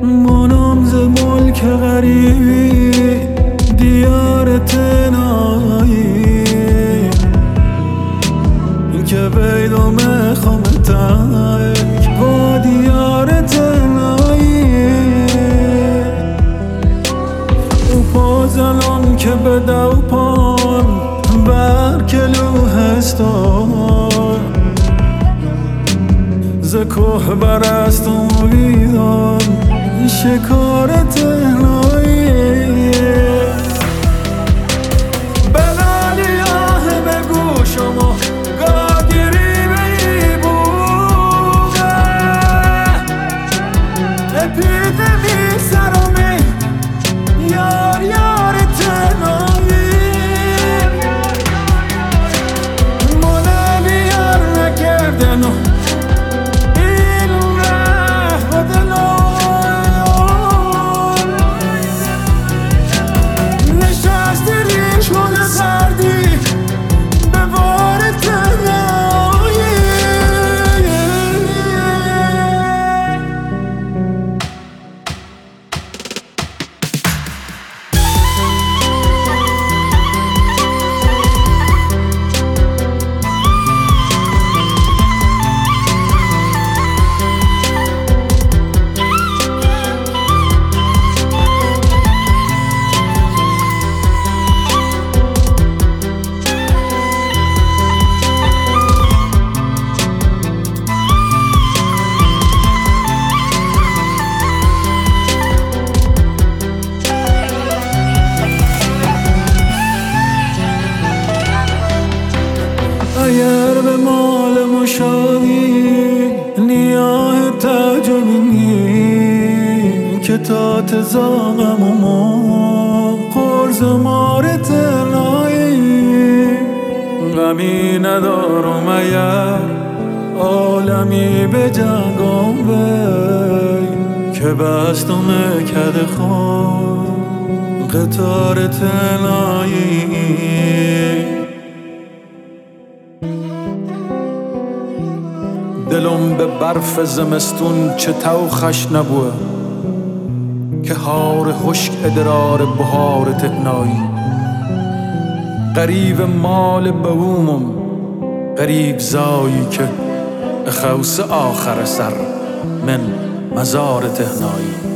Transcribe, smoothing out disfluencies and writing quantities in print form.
منم ز ملک غریبی دیار تنایی که بیدو میخوام تک با دیار تنایی او پازلان که به دو پان برکلو هستان ز کوه برست و ویدان شکار تنایی بغلیاه بگو شما گاگیری بی بوده اپیدمی سرمی یار یار تنایی منه بیار نکردن اگر به مال مشاهی نیاه تجمینی که تا تزاقم و ما قرز مار تنایی غمی ندارم اگر عالمی به جنگام بی که بستم کد خون قطار تنایی دلم به برف زمستون چه توخش نبوه که هار خشک ادرار بهار تهنایی قریب مال بهومم قریب زایی که خوص آخر سر من مزار تهنایی